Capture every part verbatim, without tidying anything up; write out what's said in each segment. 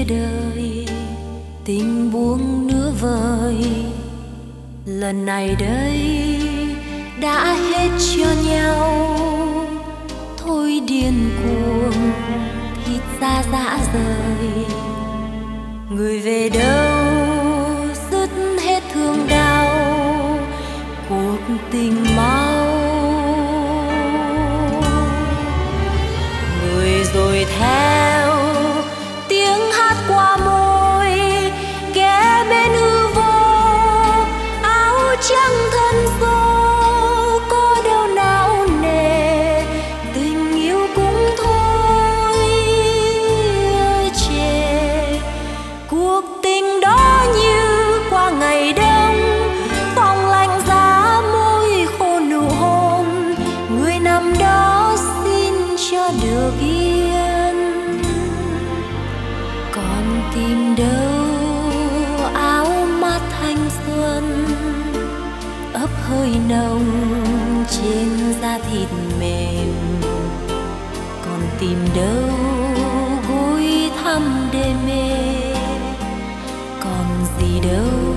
phía đời, tình buông nửa vời. Lần này đây đã hết cho nhau, thôi điên cuồng thịt ra dã rời. Người về đâu dứt hết thương đau, cuộc tình mau. Người rồi theo tiếng hát qua môi, ghé bên hư vô áo trắng thân xô. Có đâu não nề tình yêu cũng thôi chê. Cuộc tình đó như qua ngày đông, phòng lạnh giá môi khô nụ hôn. Người nằm đó xin cho được yên, còn tìm đâu áo mát thanh xuân ấp hơi nồng trên da thịt mềm. Còn tìm đâu gối thăm đê mê, còn gì đâu.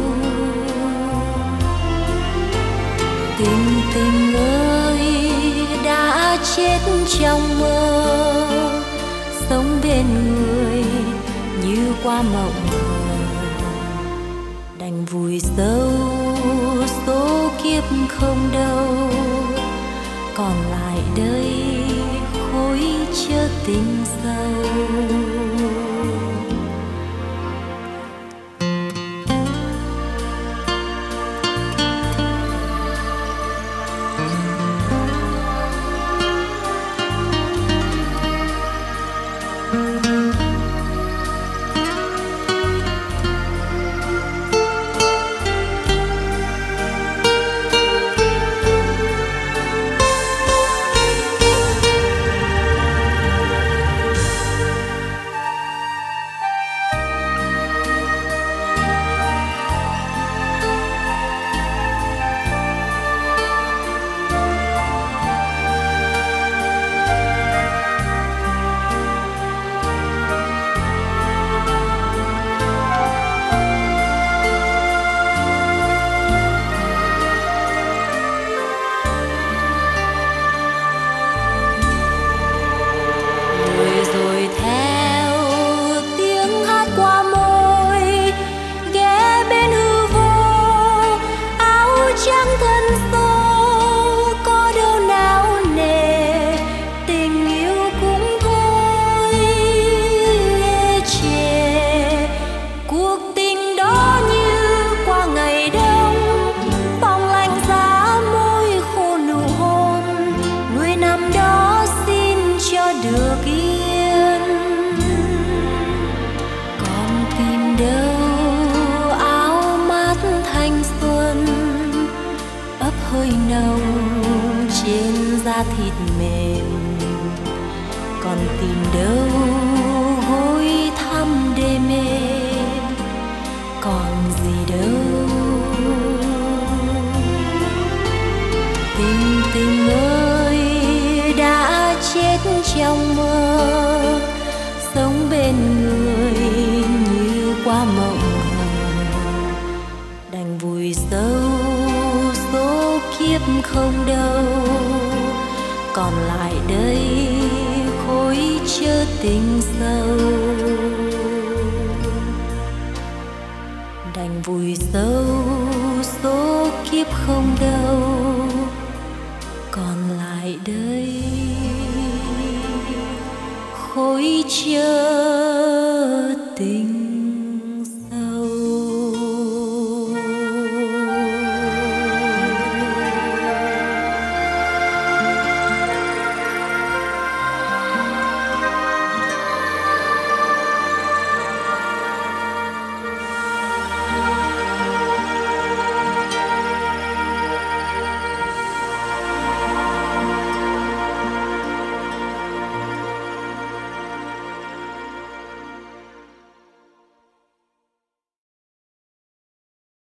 Tình tình ơi đã chết trong mơ, sống bên người như qua mộng hờ. Đành vùi sâu số kiếp không đâu, còn lại đây khối chớ tình sâu. Được yên, còn tìm đâu áo mát thanh xuân ấp hơi nồng trên da thịt mềm. Còn tìm đâu gối thăm đê mê, còn gì đâu. Tình tình ơi đã chết trong mơ, sống bên người như qua mộng hờ. Đành vùi sâu số kiếp không đâu, còn lại đây khối chớ tình sâu.